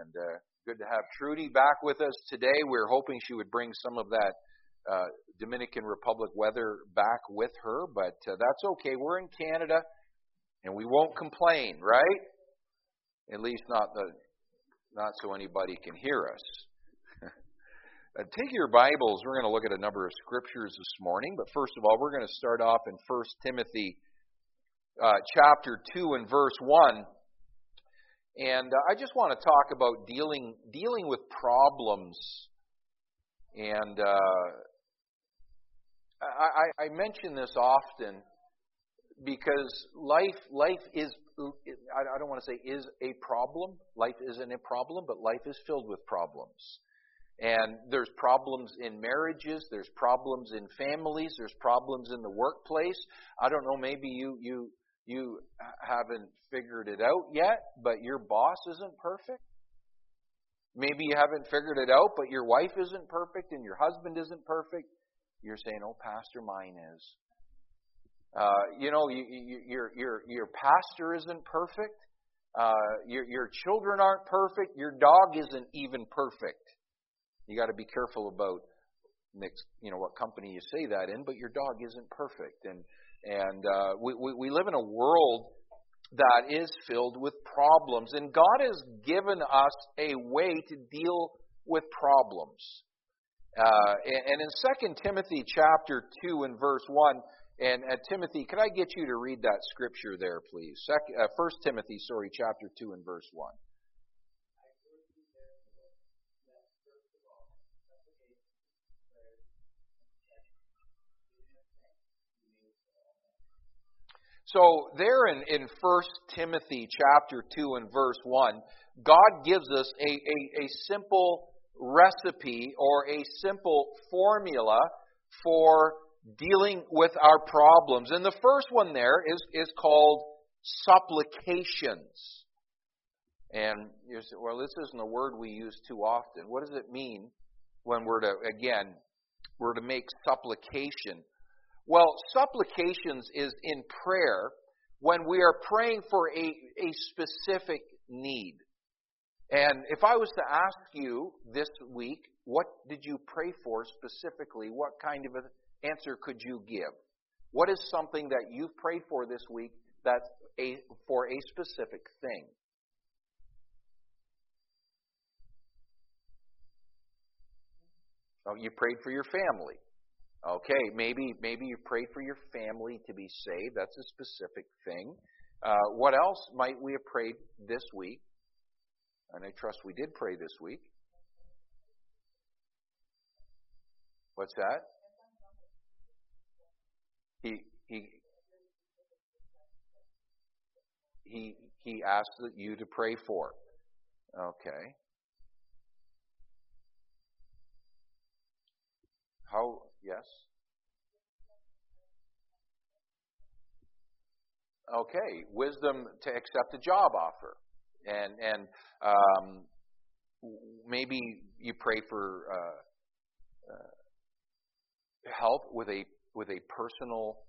And good to have Trudy back with us today. We were hoping she would bring some of that Dominican Republic weather back with her, but that's okay. We're in Canada, and we won't complain, right? At least not so anybody can hear us. Take your Bibles. We're going to look at a number of scriptures this morning, but first of all, we're going to start off in 1 Timothy chapter 2 and verse 1. And I just want to talk about dealing with problems. And I mention this often because life is, I don't want to say is a problem. Life isn't a problem, but life is filled with problems. And there's problems in marriages, there's problems in families, there's problems in the workplace. I don't know, maybe you haven't figured it out yet, but your boss isn't perfect. Maybe you haven't figured it out, but your wife isn't perfect and your husband isn't perfect. You're saying, "Oh, Pastor, mine is." Your pastor isn't perfect. Your children aren't perfect. Your dog isn't even perfect. You got to be careful about what company you say that in, but your dog isn't perfect. And we live in a world that is filled with problems. And God has given us a way to deal with problems. And in 2 Timothy chapter 2 and verse 1, and Timothy, could I get you to read that scripture there, please? 1 Timothy, chapter 2 and verse 1. So there in 1 Timothy chapter 2 and verse 1, God gives us a simple recipe or a simple formula for dealing with our problems. And the first one there is called supplications. And you say, well, this isn't a word we use too often. What does it mean when we're to make supplication? Well, supplications is in prayer when we are praying for a specific need. And if I was to ask you this week, what did you pray for specifically? What kind of an answer could you give? What is something that you've prayed for this week that's for a specific thing? Oh, you prayed for your family. Okay, maybe you prayed for your family to be saved. That's a specific thing. What else might we have prayed this week? And I trust we did pray this week. What's that? He asked you to pray for. Okay. How? Yes. Okay, wisdom to accept a job offer, and maybe you pray for help with a personal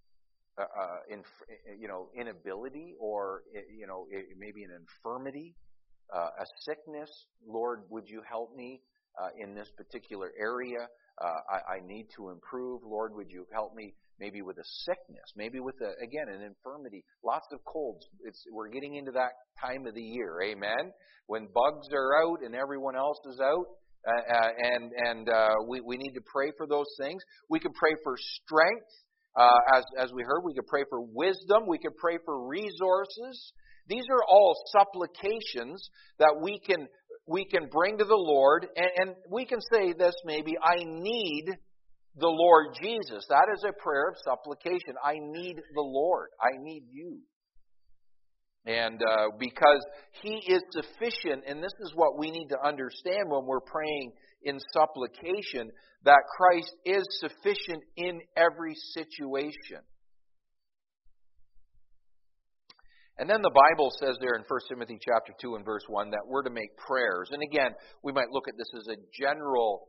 inability, or maybe an infirmity, a sickness. Lord, would you help me in this particular area? I need to improve. Lord, would you help me maybe with a sickness, maybe with an infirmity, lots of colds. We're getting into that time of the year, amen? When bugs are out and everyone else is out, we need to pray for those things. We can pray for strength, as we heard. We could pray for wisdom. We could pray for resources. These are all supplications that we can bring to the Lord, and we can say this maybe, I need the Lord Jesus. That is a prayer of supplication. I need the Lord. I need you. And because He is sufficient, and this is what we need to understand when we're praying in supplication, that Christ is sufficient in every situation. And then the Bible says there in 1 Timothy chapter 2 and verse 1 that we're to make prayers. And again, we might look at this as a general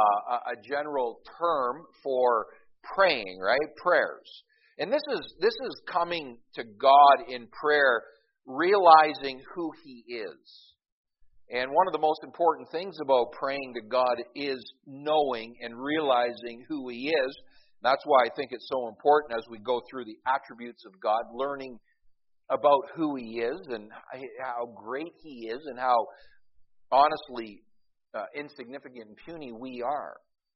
term for praying, right? Prayers. And this is coming to God in prayer, realizing who He is. And one of the most important things about praying to God is knowing and realizing who He is. That's why I think it's so important as we go through the attributes of God, learning about who He is and how great He is and how honestly insignificant and puny we are.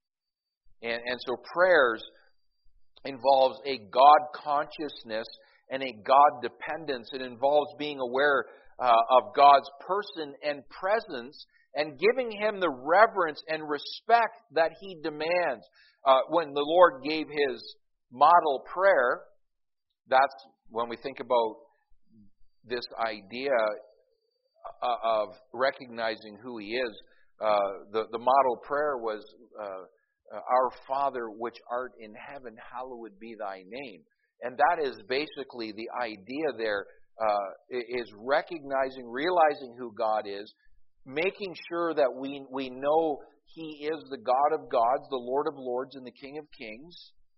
And so prayers involves a God consciousness and a God dependence. It involves being aware of God's person and presence and giving Him the reverence and respect that He demands. When the Lord gave His model prayer, that's when we think about this idea of recognizing who He is. The model prayer was, Our Father which art in heaven, hallowed be Thy name. And that is basically the idea there, is recognizing, realizing who God is, making sure that we know He is the God of gods, the Lord of lords, and the King of kings.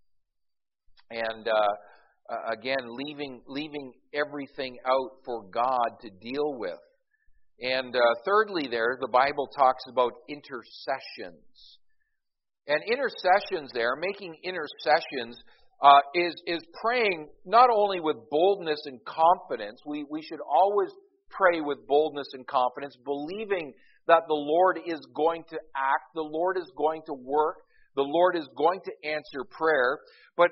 And again, leaving everything out for God to deal with. And thirdly there, the Bible talks about intercessions. And intercessions there, making intercessions, is praying not only with boldness and confidence. We should always pray with boldness and confidence, believing that the Lord is going to act, the Lord is going to work, the Lord is going to answer prayer. But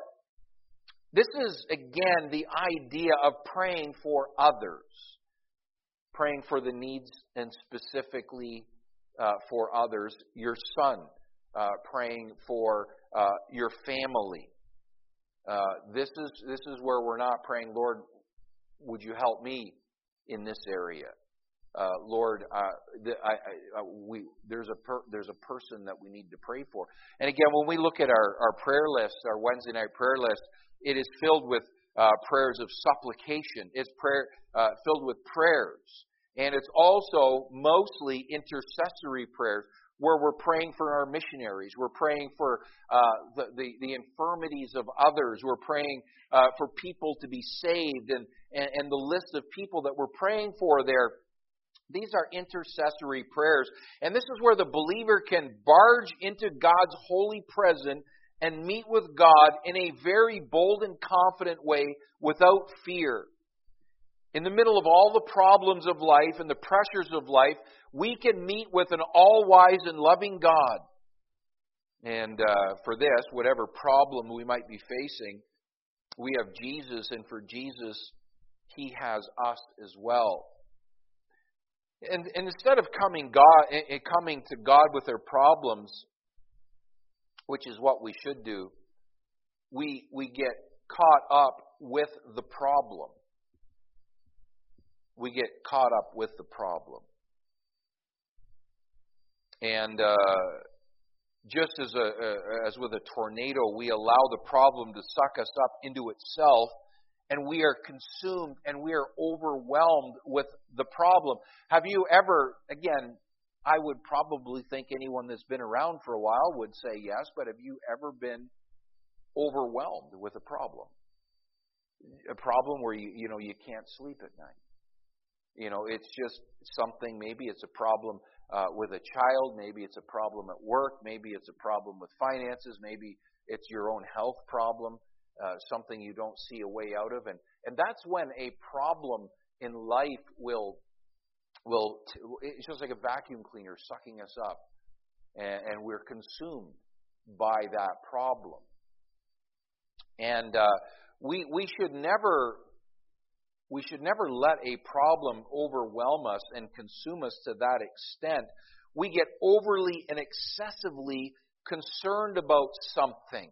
this is, again, the idea of praying for others. Praying for the needs and specifically for others. Your son, praying for your family. This is where we're not praying, Lord, would you help me in this area? Lord, there's a person that we need to pray for. And again, when we look at our prayer list, our Wednesday night prayer list, it is filled with prayers of supplication. It's filled with prayers. And it's also mostly intercessory prayers, where we're praying for our missionaries. We're praying for the infirmities of others. We're praying for people to be saved. And the list of people that we're praying for there, these are intercessory prayers. And this is where the believer can barge into God's holy presence and meet with God in a very bold and confident way without fear. In the middle of all the problems of life and the pressures of life, we can meet with an all-wise and loving God. And for this, whatever problem we might be facing, we have Jesus, and for Jesus, He has us as well. And instead of coming to God with our problems, which is what we should do, we get caught up with the problem. We get caught up with the problem. And just as with a tornado, we allow the problem to suck us up into itself, and we are consumed and we are overwhelmed with the problem. Have you ever, again, I would probably think anyone that's been around for a while would say yes, but have you ever been overwhelmed with a problem? A problem where you can't sleep at night. It's just something, maybe it's a problem with a child, maybe it's a problem at work, maybe it's a problem with finances, maybe it's your own health problem, something you don't see a way out of. And that's when a problem in life it's just like a vacuum cleaner sucking us up, and we're consumed by that problem. And we should never let a problem overwhelm us and consume us to that extent. We get overly and excessively concerned about something.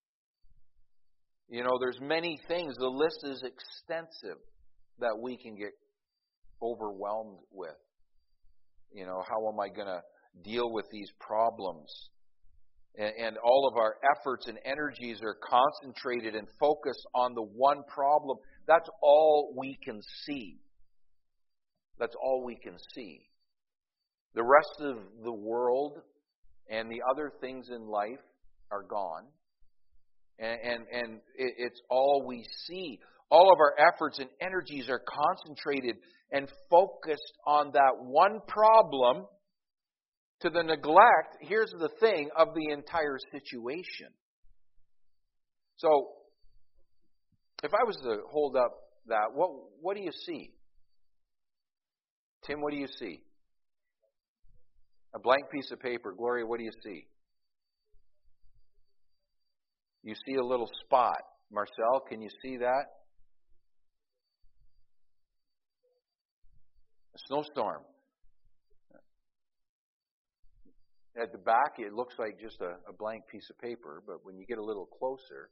There's many things. The list is extensive that we can get overwhelmed with. How am I going to deal with these problems? And all of our efforts and energies are concentrated and focused on the one problem. That's all we can see. That's all we can see. The rest of the world and the other things in life are gone. And it's all we see. All of our efforts and energies are concentrated and focused on that one problem to the neglect, here's the thing, of the entire situation. So, if I was to hold up that, what do you see? Tim, what do you see? A blank piece of paper. Gloria, what do you see? You see a little spot. Marcel, can you see that? A snowstorm. At the back, it looks like just a blank piece of paper, but when you get a little closer,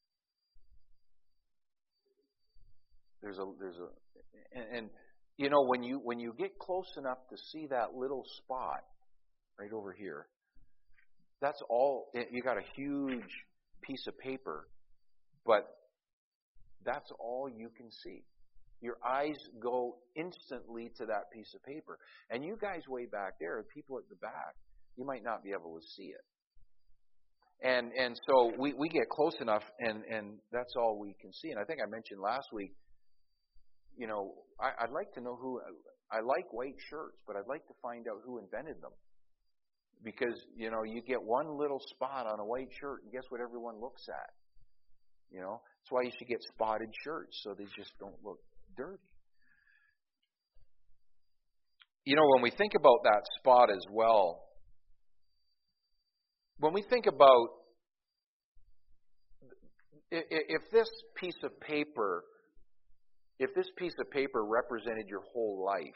and you know, when you get close enough to see that little spot right over here, that's all. You got a huge piece of paper, but that's all you can see. Your eyes go instantly to that piece of paper, and you guys way back there, people at the back, you might not be able to see it. And so we get close enough, and that's all we can see. And I think I mentioned last week, you know, I'd like to know who. I like white shirts, but I'd like to find out who invented them. Because, you know, you get one little spot on a white shirt, and guess what everyone looks at? You know, that's why you should get spotted shirts, so they just don't look dirty. You know, when we think about that spot as well, when we think about if this piece of paper represented your whole life,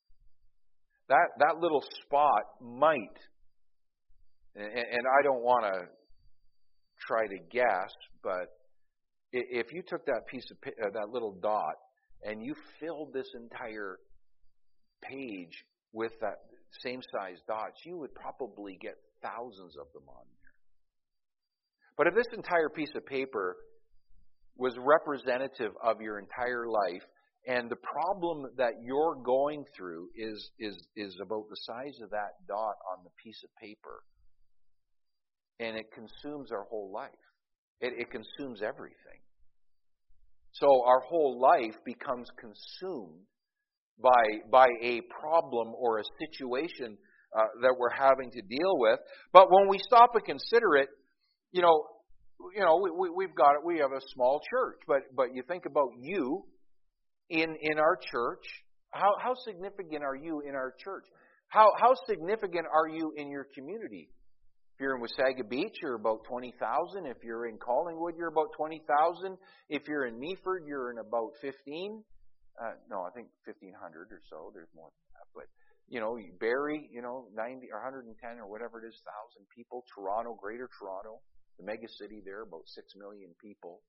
that little spot might, and I don't want to try to guess, but if you took that piece of that little dot and you filled this entire page with that same size dots, you would probably get thousands of them on there. But if this entire piece of paper was representative of your entire life, and the problem that you're going through is about the size of that dot on the piece of paper, and it consumes our whole life. It consumes everything. So our whole life becomes consumed by a problem or a situation that we're having to deal with. But when we stop and consider it, we've got it. We have a small church, but you think about you in our church. How significant are you in our church? How significant are you in your community? If you're in Wasaga Beach, you're about 20,000. If you're in Collingwood, you're about 20,000. If you're in Meaford, you're in about 15. I think 1,500 or so. There's more than that. But, Barrie, 90 or 110 or whatever it is, 1,000 people. Toronto, Greater Toronto, the mega city there, about 6 million people.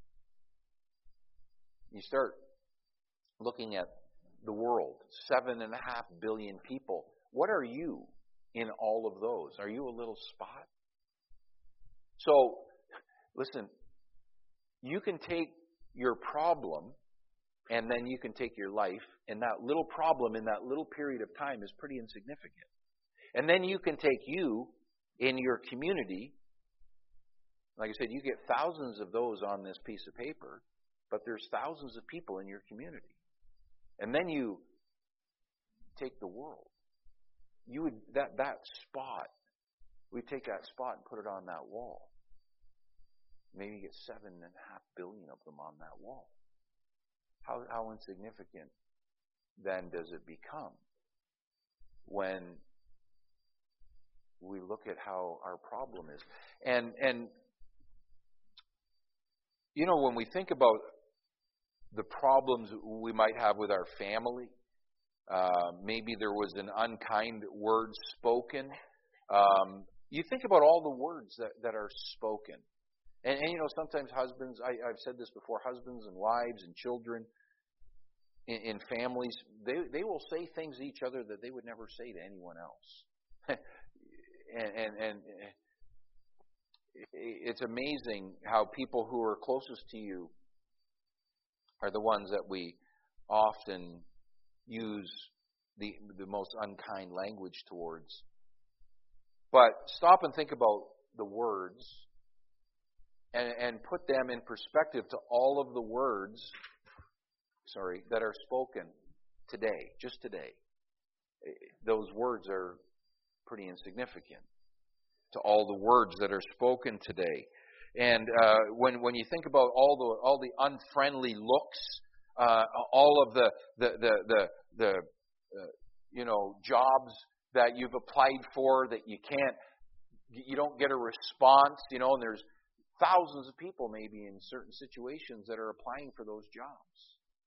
You start looking at the world, 7.5 billion people. What are you in all of those? Are you a little spot? So, listen, you can take your problem and then you can take your life, and that little problem in that little period of time is pretty insignificant. And then you can take you in your community. Like I said, you get thousands of those on this piece of paper, but there's thousands of people in your community. And then you take the world. You would that spot. We take that spot and put it on that wall. Maybe you get 7.5 billion of them on that wall. How insignificant then does it become when we look at how our problem is? And when we think about the problems we might have with our family, maybe there was an unkind word spoken. You think about all the words that are spoken. And sometimes husbands, I've said this before, husbands and wives and children in families, they will say things to each other that they would never say to anyone else. and it's amazing how people who are closest to you are the ones that we often use the most unkind language towards. But stop and think about the words and put them in perspective to all of the words, that are spoken today, just today. Those words are pretty insignificant to all the words that are spoken today. And when you think about all the unfriendly looks, all of the jobs that you've applied for that you don't get a response, and there's thousands of people maybe in certain situations that are applying for those jobs.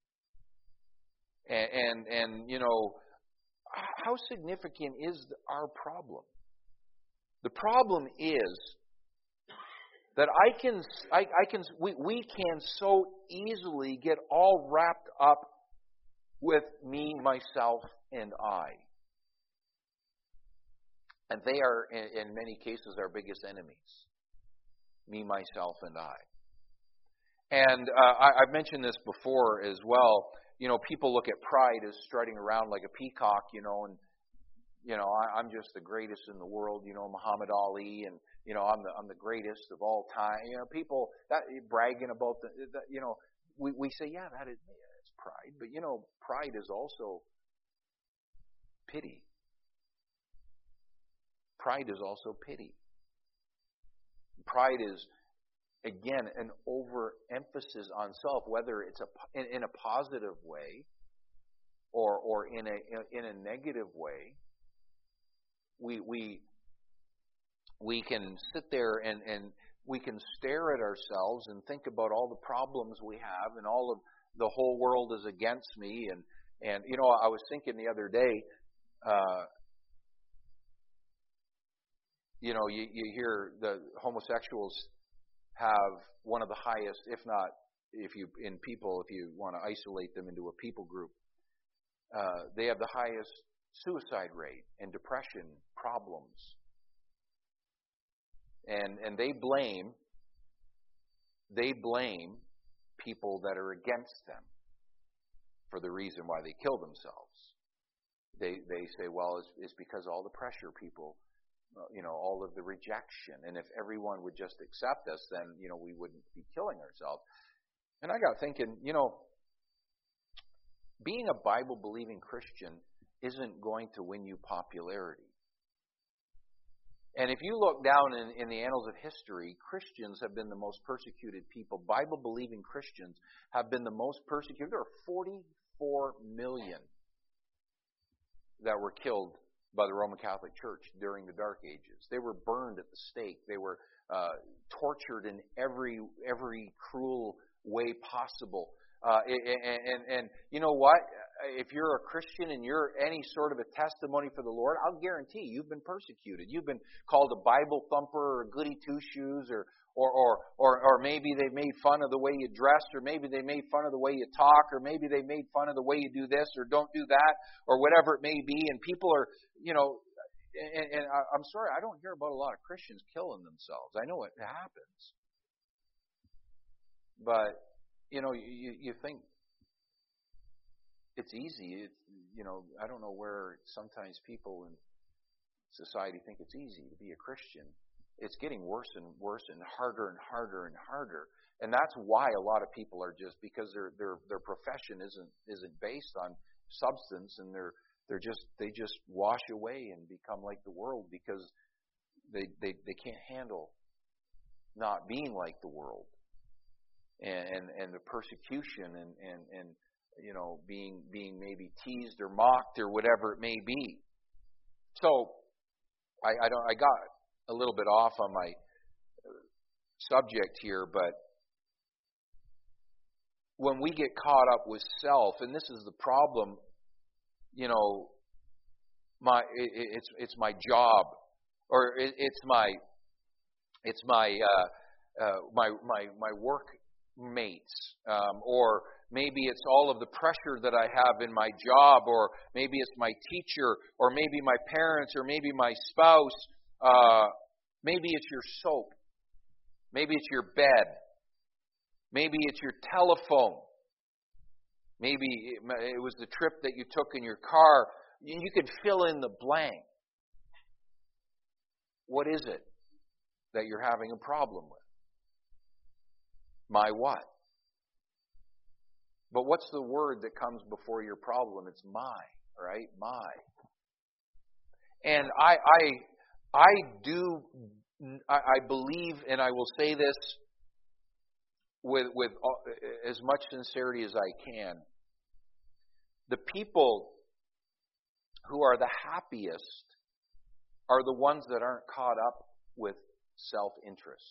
And how significant is our problem? The problem is that we can so easily get all wrapped up with me, myself, and I. And they are, in many cases, our biggest enemies. Me, myself, and I. And I've mentioned this before as well. People look at pride as strutting around like a peacock, and I'm just the greatest in the world, Muhammad Ali, and I'm the greatest of all time. People that bragging about we say, yeah, that's pride, but pride is also pity. Pride is also pity. Pride is, again, an overemphasis on self, whether it's in a positive way or in a negative way. We can sit there and we can stare at ourselves and think about all the problems we have and all of the whole world is against me. And I was thinking the other day, you hear the homosexuals have one of the highest, if you want to isolate them into a people group, they have the highest suicide rate and depression problems. And they blame people that are against them for the reason why they kill themselves. They say, well, it's because all the pressure people, all of the rejection. And if everyone would just accept us, then, we wouldn't be killing ourselves. And I got thinking, being a Bible-believing Christian isn't going to win you popularity. And if you look down in the annals of history, Christians have been the most persecuted people. Bible-believing Christians have been the most persecuted. There are 44 million that were killed by the Roman Catholic Church during the Dark Ages. They were burned at the stake. They were tortured in every cruel way possible. And you know what? If you're a Christian and you're any sort of a testimony for the Lord, I'll guarantee you've been persecuted. You've been called a Bible thumper or goody two-shoes, or maybe they made fun of the way you dress, or maybe they made fun of the way you talk, or maybe they made fun of the way you do this or don't do that, or whatever it may be. And people are, and I'm sorry, I don't hear about a lot of Christians killing themselves. I know it happens. But, you think it's easy. I don't know where sometimes people in society think it's easy to be a Christian. It's getting worse and worse and harder and harder and harder. And that's why a lot of people are just, because their profession isn't based on substance, and they just wash away and become like the world because they can't handle not being like the world. And the persecution and being maybe teased or mocked or whatever it may be. So I got a little bit off on my subject here, but when we get caught up with self, and this is the problem, it's my job, or it's my workmates, or maybe it's all of the pressure that I have in my job, or maybe it's my teacher, or maybe my parents, or maybe my spouse. Maybe it's your soap. Maybe it's your bed. Maybe it's your telephone. Maybe it was the trip that you took in your car. You can fill in the blank. What is it that you're having a problem with? My what? But what's the word that comes before your problem? It's my, right? My. And I believe, and I will say this with as much sincerity as I can. The people who are the happiest are the ones that aren't caught up with self-interest.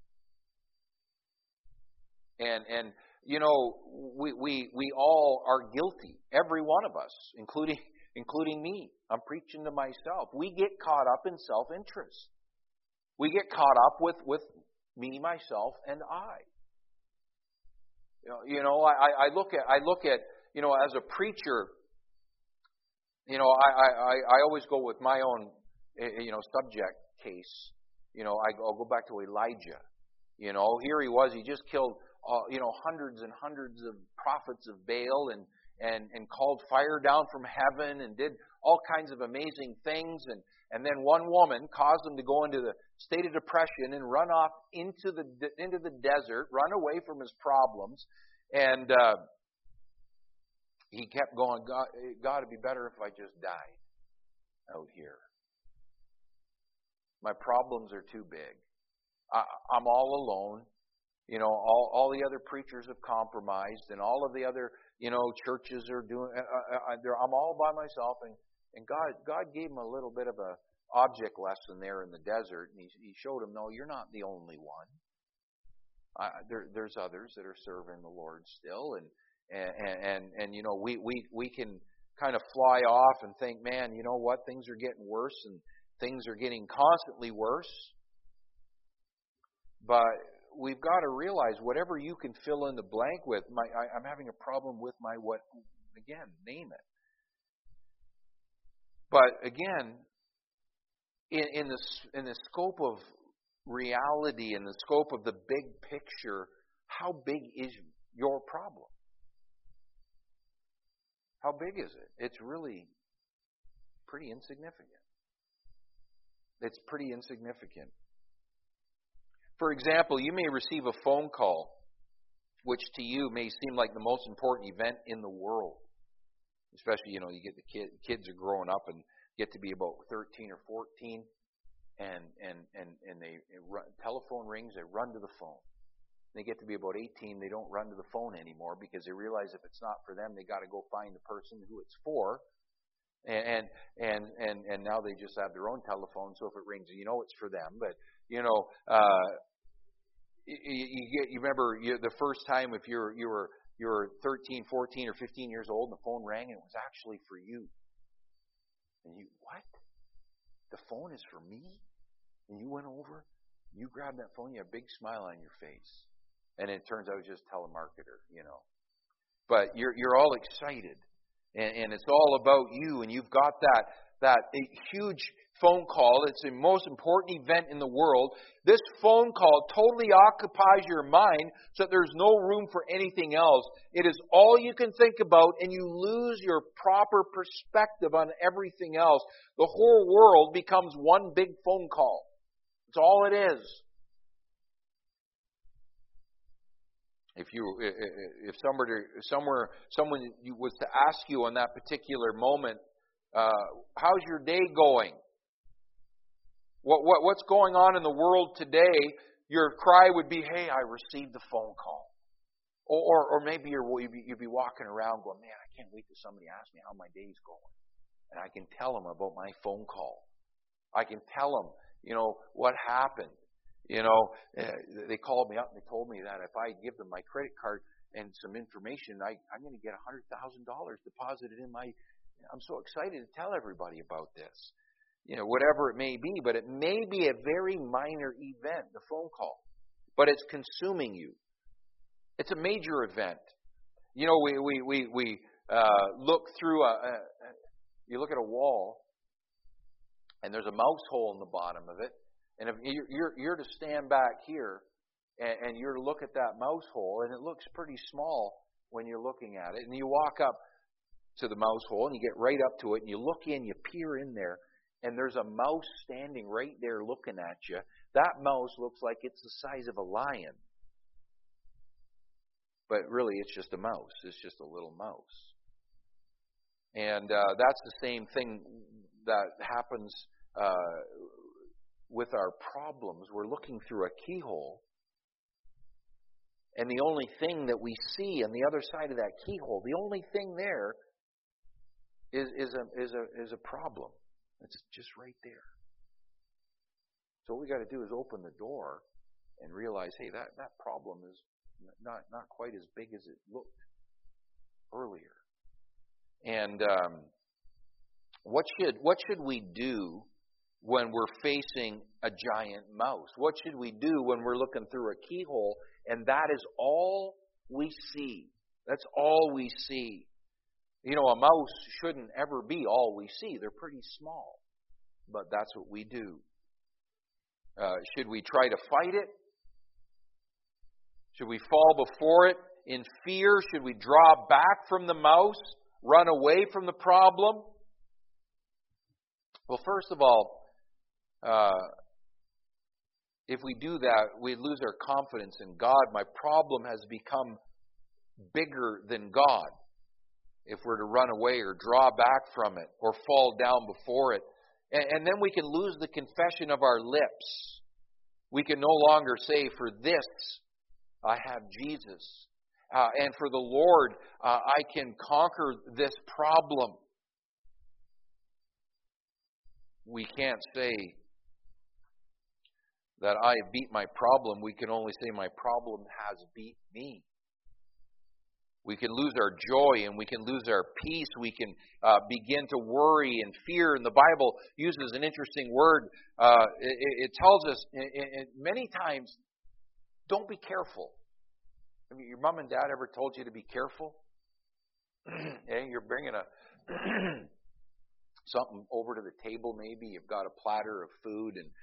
And you know, we all are guilty, every one of us, including me. I'm preaching to myself. We get caught up in self-interest. We get caught up with me, myself, and I. I look at as a preacher. I always go with my own subject case. I'll go back to Elijah. Here he was. He just killed hundreds and hundreds of prophets of Baal and called fire down from heaven and did all kinds of amazing things. And then one woman caused him to go into the state of depression and run off into the desert, run away from his problems. And he kept going, God, it'd be better if I just died out here. My problems are too big. I'm all alone. All the other preachers have compromised, and all of the other, churches are doing. I'm all by myself, and God gave him a little bit of a object lesson there in the desert, and He showed him, no, you're not the only one. There's others that are serving the Lord still, and we can kind of fly off and think, man, you know what, things are getting worse, and things are getting constantly worse. But we've got to realize whatever you can fill in the blank with, I'm having a problem with my what, again, name it. But again, in the scope of reality, in the scope of the big picture, how big is your problem? How big is it? It's really pretty insignificant. It's pretty insignificant. For example, you may receive a phone call, which to you may seem like the most important event in the world. Especially, you get the kids are growing up and get to be about 13 or 14, and telephone rings, they run to the phone. They get to be about 18, they don't run to the phone anymore because they realize if it's not for them, they got to go find the person who it's for. And now they just have their own telephone, so if it rings, it's for them. But you remember the first time if you were 13, 14, or 15 years old, and the phone rang, and it was actually for you. And you, what? The phone is for me? And you went over, you grabbed that phone, you had a big smile on your face, and it turns out it was just a telemarketer, But you're all excited. And it's all about you, and you've got that huge phone call. It's the most important event in the world. This phone call totally occupies your mind so that there's no room for anything else. It is all you can think about, and you lose your proper perspective on everything else. The whole world becomes one big phone call. That's all it is. If someone was to ask you on that particular moment, how's your day going? What's going on in the world today? Your cry would be, hey, I received the phone call. Or maybe you'd be walking around going, man, I can't wait till somebody asks me how my day's going. And I can tell them about my phone call. I can tell them, what happened. They called me up and they told me that if I give them my credit card and some information, I'm going to get $100,000 deposited in my. I'm so excited to tell everybody about this. Whatever it may be, but it may be a very minor event, the phone call, but it's consuming you. It's a major event. We look through you look at a wall, and there's a mouse hole in the bottom of it. And if you're to stand back here and you're to look at that mouse hole, and it looks pretty small when you're looking at it, and you walk up to the mouse hole and you get right up to it and you look in, you peer in there, and there's a mouse standing right there looking at you. That mouse looks like it's the size of a lion. But really, it's just a mouse. It's just a little mouse. And that's the same thing that happens with our problems. We're looking through a keyhole, and the only thing that we see on the other side of that keyhole, the only thing there is a problem. It's just right there. So what we got to do is open the door and realize, hey, that problem is not quite as big as it looked earlier. And what should we do when we're facing a giant mouse? What should we do when we're looking through a keyhole and that is all we see? That's all we see. You know, a mouse shouldn't ever be all we see. They're pretty small. But that's what we do. Should we try to fight it? Should we fall before it in fear? Should we draw back from the mouse? Run away from the problem? Well, first of all, if we do that, we lose our confidence in God. My problem has become bigger than God. If we're to run away or draw back from it or fall down before it. And then we can lose the confession of our lips. We can no longer say, for this I have Jesus. And for the Lord, I can conquer this problem. We can't say that I beat my problem. We can only say my problem has beat me. We can lose our joy and we can lose our peace. We can begin to worry and fear. And the Bible uses an interesting word. It tells us many times, don't be careful. I mean, your mom and dad ever told you to be careful? Hey, you're bringing something over to the table maybe. You've got a platter of food and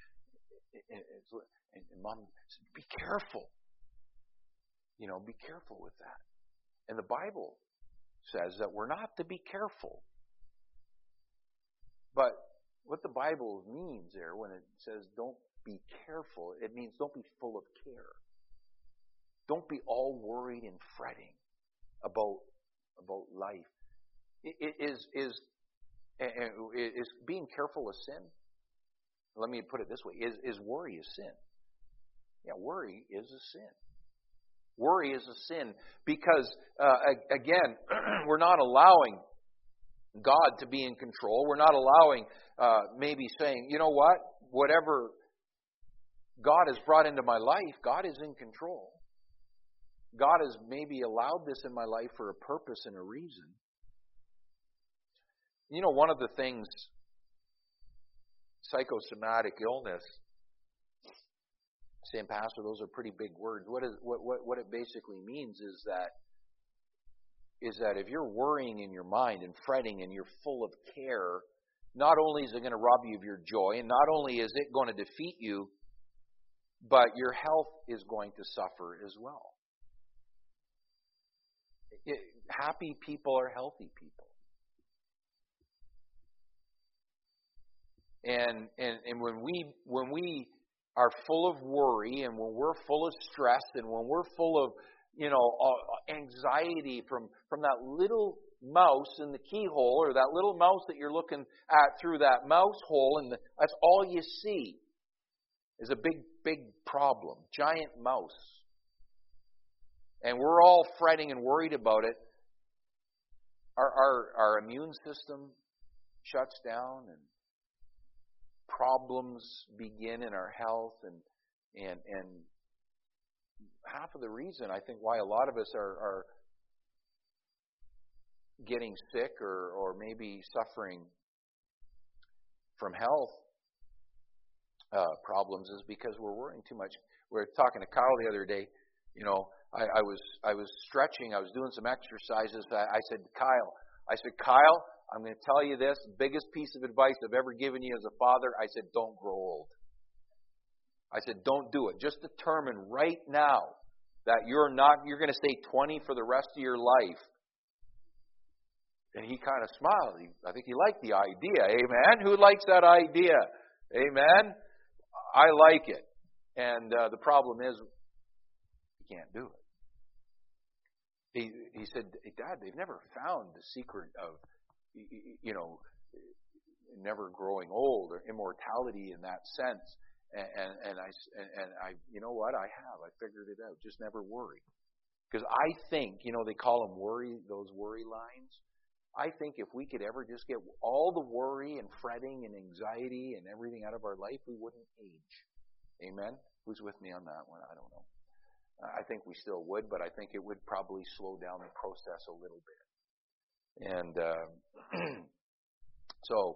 mom said, be careful. You know, be careful with that. And the Bible says that we're not to be careful. But what the Bible means there when it says don't be careful, it means don't be full of care. Don't be all worried and fretting about life. Is being careful a sin? Let me put it this way. Is worry a sin? Yeah, worry is a sin. Worry is a sin because, again, we're not allowing God to be in control. We're not allowing maybe saying, you know what? Whatever God has brought into my life, God is in control. God has maybe allowed this in my life for a purpose and a reason. You know, one of the things, psychosomatic illness, saying, Pastor, those are pretty big words. What it basically means is that if you're worrying in your mind and fretting and you're full of care, not only is it going to rob you of your joy, and not only is it going to defeat you, but your health is going to suffer as well. Happy people are healthy people. And when we are full of worry, and when we're full of stress, and when we're full of, anxiety from that little mouse in the keyhole, or that little mouse that you're looking at through that mouse hole, and that's all you see is a big problem, giant mouse. And we're all fretting and worried about it. Our immune system shuts down, and problems begin in our health, and half of the reason I think why a lot of us are getting sick or maybe suffering from health problems is because we're worrying too much. We were talking to Kyle the other day. I was stretching. I was doing some exercises. I said, Kyle, I'm going to tell you this, biggest piece of advice I've ever given you as a father. I said, don't grow old. I said, don't do it. Just determine right now that you're going to stay 20 for the rest of your life. And he kind of smiled. I think he liked the idea. Amen? Who likes that idea? Amen? I like it. And the problem is, you can't do it. he said, hey, Dad, they've never found the secret of, never growing old or immortality in that sense. And I, you know what? I figured it out. Just never worry. Because I think, they call them those worry lines. I think if we could ever just get all the worry and fretting and anxiety and everything out of our life, we wouldn't age. Amen? Who's with me on that one? I don't know. I think we still would, but I think it would probably slow down the process a little bit. And so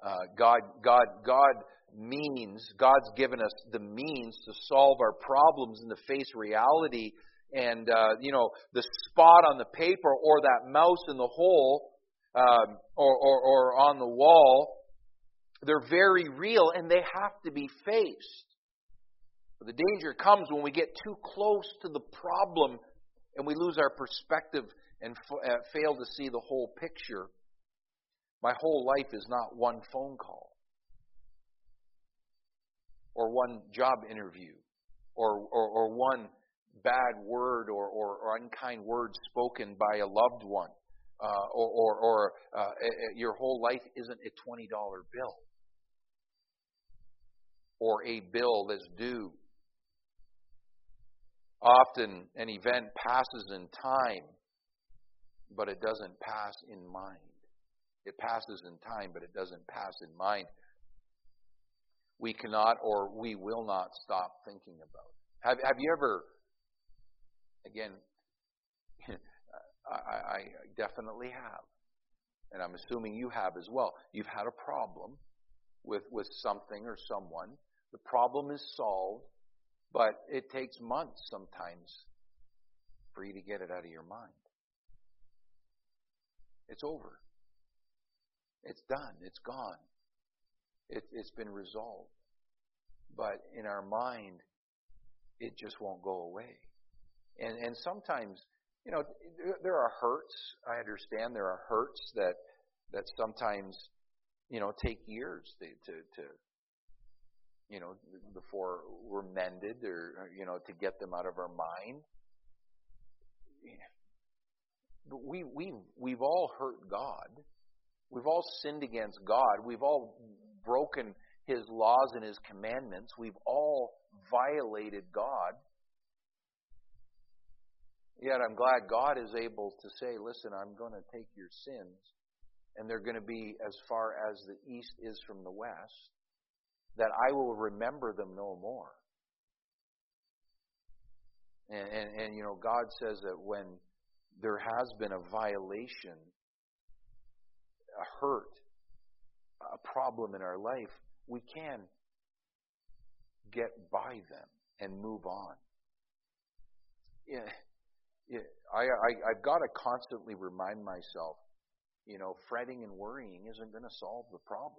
God's given us the means to solve our problems and to face reality. And the spot on the paper or that mouse in the hole or on the wall, they're very real and they have to be faced. But the danger comes when we get too close to the problem and we lose our perspective and fail to see the whole picture. My whole life is not one phone call or one job interview or one bad word or unkind word spoken by a loved one or your whole life isn't a $20 bill or a bill that's due. Often an event passes in time, but it doesn't pass in mind. It passes in time, but it doesn't pass in mind. We cannot or we will not stop thinking about it. Have you ever, again, I definitely have, and I'm assuming you have as well. You've had a problem with something or someone. The problem is solved, but it takes months sometimes for you to get it out of your mind. It's over. It's done. It's gone. It's been resolved. But in our mind, it just won't go away. And sometimes, there are hurts. I understand there are hurts that sometimes, take years to before we're mended or to get them out of our mind. But we've all hurt God. We've all sinned against God. We've all broken His laws and His commandments. We've all violated God. Yet I'm glad God is able to say, listen, I'm going to take your sins, and they're going to be as far as the east is from the west, that I will remember them no more. And God says that when there has been a violation, a hurt, a problem in our life, we can get by them and move on. I've got to constantly remind myself, fretting and worrying isn't going to solve the problem.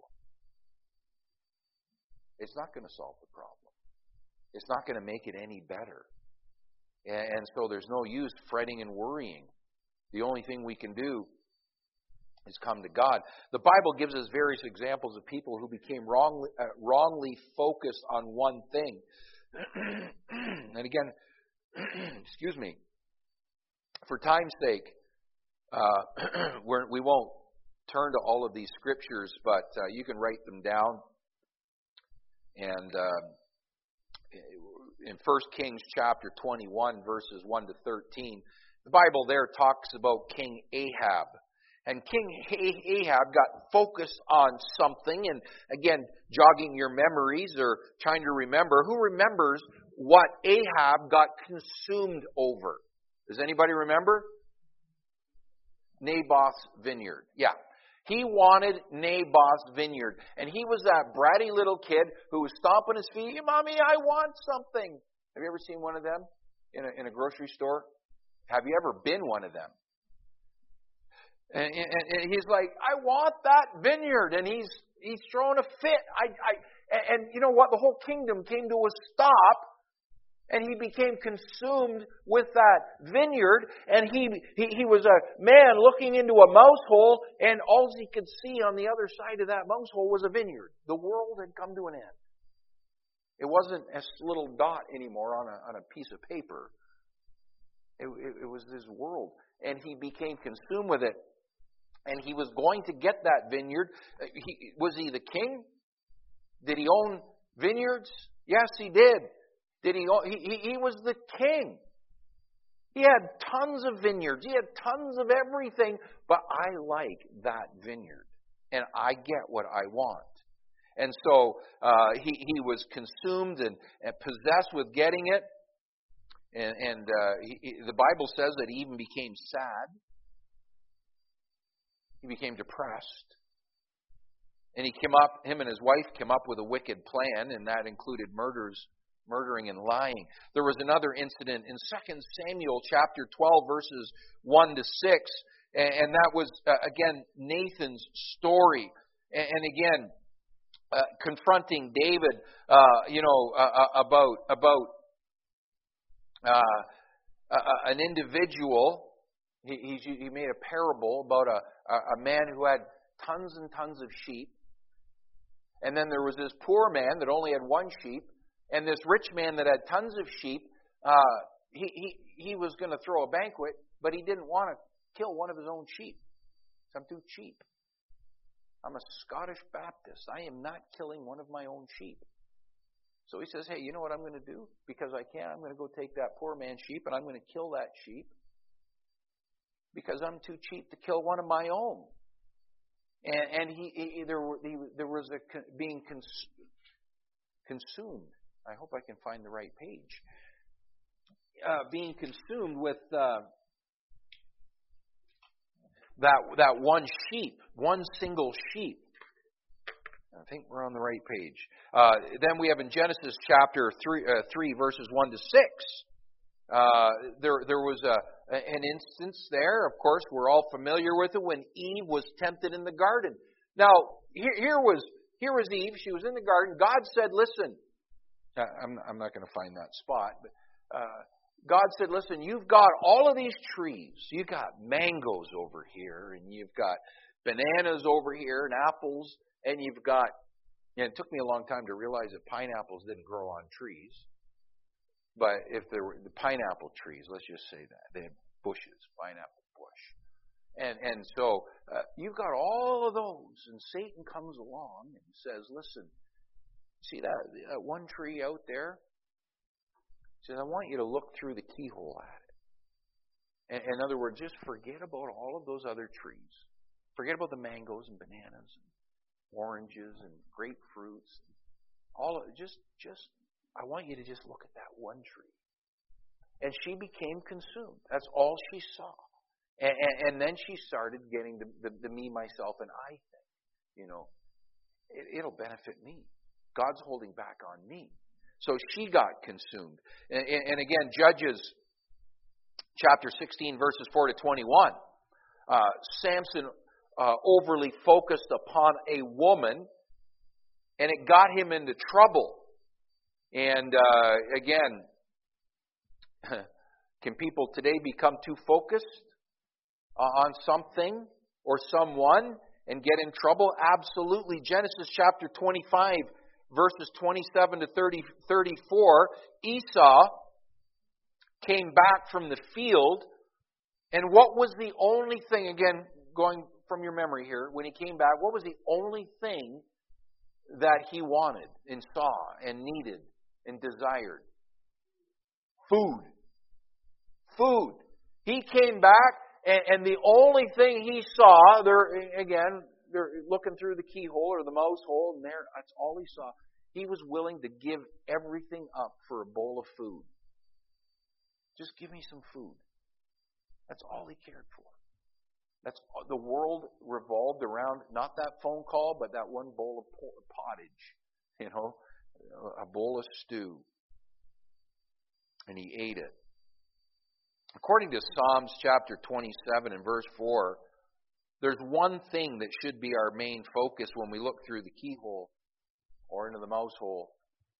It's not going to solve the problem. It's not going to make it any better. And so there's no use fretting and worrying. The only thing we can do is come to God. The Bible gives us various examples of people who became wrongly focused on one thing. And again, excuse me, for time's sake, we won't turn to all of these scriptures, but you can write them down. And in 1 Kings chapter 21, verses 1 to 13, the Bible there talks about King Ahab. And King Ahab got focused on something. And again, jogging your memories or trying to remember, who remembers what Ahab got consumed over? Does anybody remember? Naboth's vineyard. Yeah. He wanted Naboth's vineyard. And he was that bratty little kid who was stomping his feet. Hey, Mommy, I want something. Have you ever seen one of them in a grocery store? Have you ever been one of them? And he's like, I want that vineyard. And he's throwing a fit. And you know what? The whole kingdom came to a stop. And he became consumed with that vineyard. And he was a man looking into a mouse hole. And all he could see on the other side of that mouse hole was a vineyard. The world had come to an end. It wasn't a little dot anymore on a piece of paper. It was his world. And he became consumed with it. And he was going to get that vineyard. Was he the king? Did he own vineyards? Yes, he did. Did he was the king. He had tons of vineyards. He had tons of everything. But I like that vineyard. And I get what I want. And so he was consumed and possessed with getting it. And the Bible says that he even became sad. He became depressed. And him and his wife came up with a wicked plan, and that included murdering and lying. There was another incident in 2 Samuel chapter 12, verses 1 to 6, and that was, again, Nathan's story. And again, confronting David, about an individual. He made a parable about a man who had tons and tons of sheep. And then there was this poor man that only had one sheep. And this rich man that had tons of sheep, he was going to throw a banquet, but he didn't want to kill one of his own sheep. I'm too cheap. I'm a Scottish Baptist. I am not killing one of my own sheep. So he says, hey, you know what I'm going to do? Because I can, I'm going to go take that poor man's sheep and I'm going to kill that sheep. Because I'm too cheap to kill one of my own. And there was being consumed. I hope I can find the right page. Being consumed with that one sheep, one single sheep. I think we're on the right page. Then we have in Genesis chapter 3 verses 1 to 6. There was an instance there, of course, we're all familiar with it, when Eve was tempted in the garden. Now, here was Eve. She was in the garden. God said, listen, I'm not going to find that spot, but God said, listen, you've got all of these trees. You've got mangoes over here, and you've got bananas over here, and apples, and you've got, and it took me a long time to realize that pineapples didn't grow on trees. But if there were the pineapple trees, let's just say that. They have bushes, pineapple bush. And so you've got all of those, and Satan comes along and says, listen, see that one tree out there? He says, I want you to look through the keyhole at it. In other words, just forget about all of those other trees. Forget about the mangoes and bananas and oranges and grapefruits. All of just I want you to just look at that one tree. And she became consumed. That's all she saw. And then she started getting the me, myself, and I thing. You know, it'll benefit me. God's holding back on me. So she got consumed. And again, Judges chapter 16, verses 4 to 21. Samson overly focused upon a woman, and it got him into trouble. And again, can people today become too focused on something or someone and get in trouble? Absolutely. Genesis chapter 25, verses 27 to 34, Esau came back from the field, and what was the only thing, again, going from your memory here, when he came back, what was the only thing that he wanted and saw and needed and desired? Food. Food. He came back, and the only thing he saw, they're looking through the keyhole or the mouse hole, and that's all he saw. He was willing to give everything up for a bowl of food. Just give me some food. That's all he cared for. That's the world revolved around not that phone call, but that one bowl of pottage. A bowl of stew. And he ate it. According to Psalms chapter 27 and verse 4, there's one thing that should be our main focus when we look through the keyhole or into the mouse hole,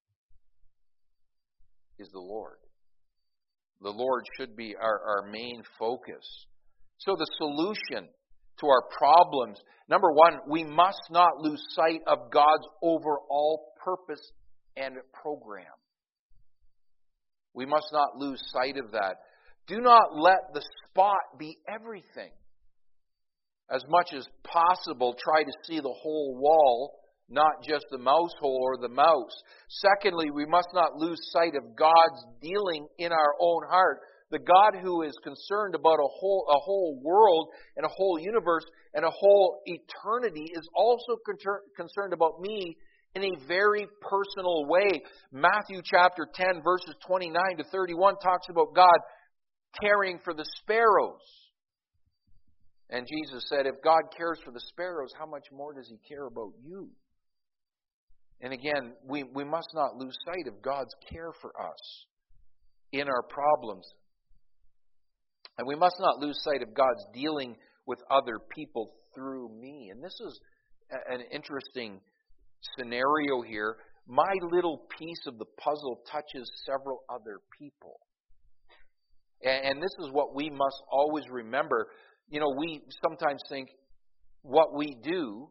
is the Lord. The Lord should be our main focus. So the solution to our problems, number one, we must not lose sight of God's overall purpose and program. We must not lose sight of that. Do not let the spot be everything. As much as possible, try to see the whole wall, not just the mouse hole or the mouse. Secondly, we must not lose sight of God's dealing in our own heart. The God who is concerned about a whole world and a whole universe and a whole eternity is also concerned about me in a very personal way. Matthew chapter 10, verses 29 to 31 talks about God caring for the sparrows. And Jesus said, if God cares for the sparrows, how much more does He care about you? And again, we must not lose sight of God's care for us in our problems. And we must not lose sight of God's dealing with other people through me. And this is an interesting scenario here. My little piece of the puzzle touches several other people. And this is what we must always remember. You know, we sometimes think what we do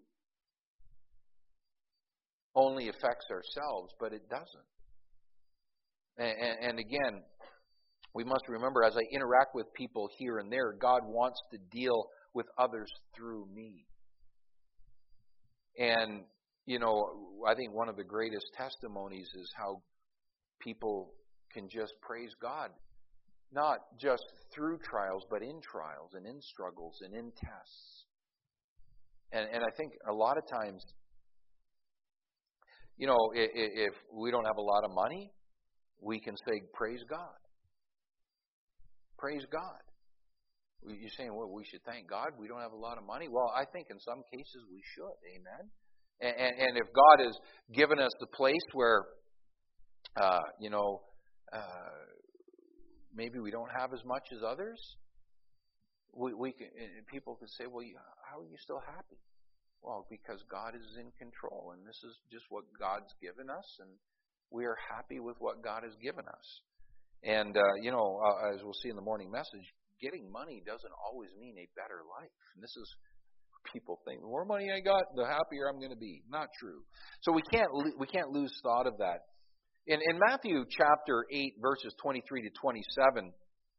only affects ourselves, but it doesn't. And again, we must remember, as I interact with people here and there, God wants to deal with others through me. And, you know, I think one of the greatest testimonies is how people can just praise God. Not just through trials, but in trials and in struggles and in tests. And I think a lot of times, you know, if we don't have a lot of money, we can say, praise God. Praise God. You're saying, well, we should thank God we don't have a lot of money. Well, I think in some cases we should. Amen. And if God has given us the place where, maybe we don't have as much as others, we can, people can say, well, how are you still happy? Well, because God is in control, and this is just what God's given us, and we are happy with what God has given us. And, as we'll see in the morning message, getting money doesn't always mean a better life. And this is, people think, the more money I got, the happier I'm going to be. Not true. So we can't lose thought of that. In Matthew chapter 8, verses 23 to 27,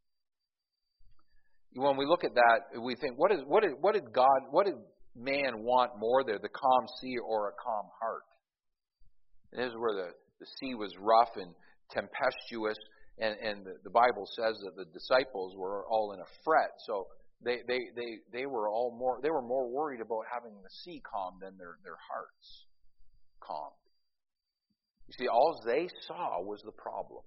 when we look at that, we think, what did man want more there, the calm sea or a calm heart? And this is where the sea was rough and tempestuous, and the Bible says that the disciples were all in a fret. So they were more worried about having the sea calm than their hearts calm. You see, all they saw was the problem.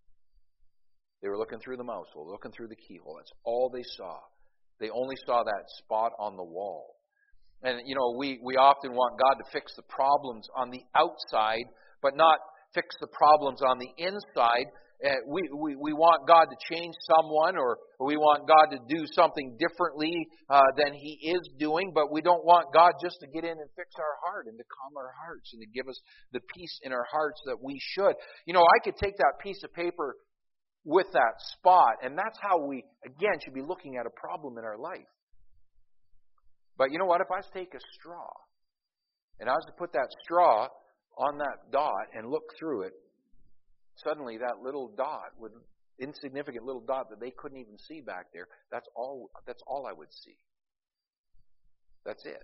They were looking through the mouse hole, looking through the keyhole. That's all they saw. They only saw that spot on the wall. And, you know, we often want God to fix the problems on the outside, but not fix the problems on the inside. We want God to change someone, or we want God to do something differently than He is doing, but we don't want God just to get in and fix our heart and to calm our hearts and to give us the peace in our hearts that we should. You know, I could take that piece of paper with that spot, and that's how we, again, should be looking at a problem in our life. But you know what? If I was to take a straw, and I was to put that straw on that dot and look through it, suddenly that little dot, insignificant little dot that they couldn't even see back there, that's all I would see. That's it.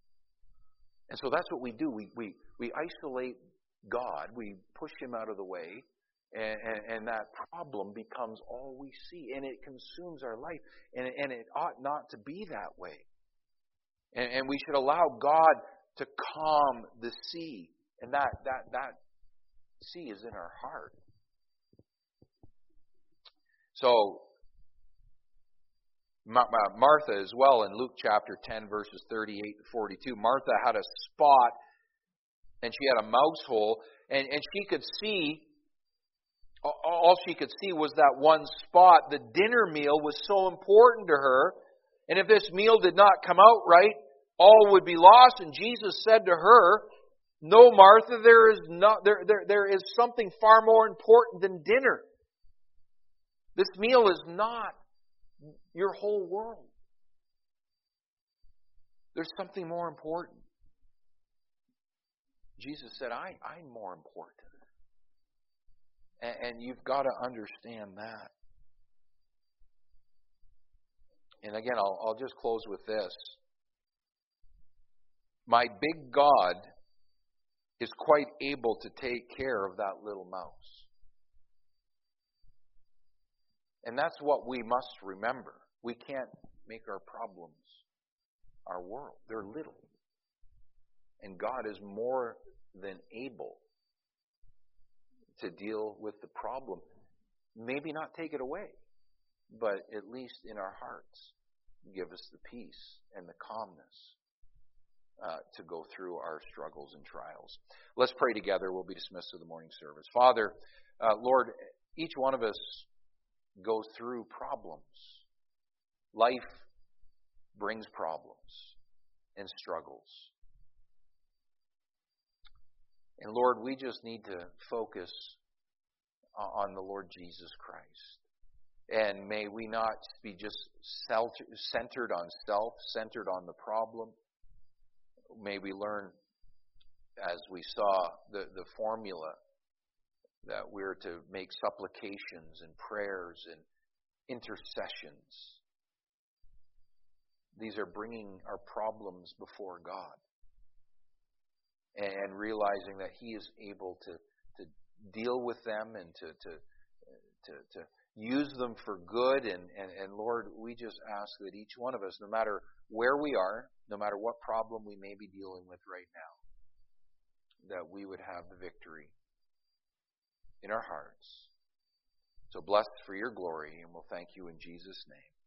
And so that's what we do. We isolate God, we push Him out of the way, and that problem becomes all we see, and it consumes our life, and it ought not to be that way. And we should allow God to calm the sea, and that sea is in our heart. So, Martha as well, in Luke chapter 10, verses 38 to 42, Martha had a spot, and she had a mouse hole, and she could see, all she could see was that one spot. The dinner meal was so important to her, and if this meal did not come out right, all would be lost. And Jesus said to her, "No, Martha, there is something far more important than dinner. This meal is not your whole world. There's something more important." Jesus said, I'm more important. And you've got to understand that. And again, I'll just close with this. My big God is quite able to take care of that little mouse. And that's what we must remember. We can't make our problems our world. They're little. And God is more than able to deal with the problem. Maybe not take it away, but at least in our hearts, give us the peace and the calmness to go through our struggles and trials. Let's pray together. We'll be dismissed to the morning service. Father, Lord, each one of us goes through problems. Life brings problems and struggles. And Lord, we just need to focus on the Lord Jesus Christ. And may we not be just centered on self, centered on the problem. May we learn, as we saw the formula, that we're to make supplications and prayers and intercessions. These are bringing our problems before God and realizing that He is able to deal with them and to use them for good. And Lord, we just ask that each one of us, no matter where we are, no matter what problem we may be dealing with right now, that we would have the victory in our hearts. So bless for your glory, and we'll thank you in Jesus' name.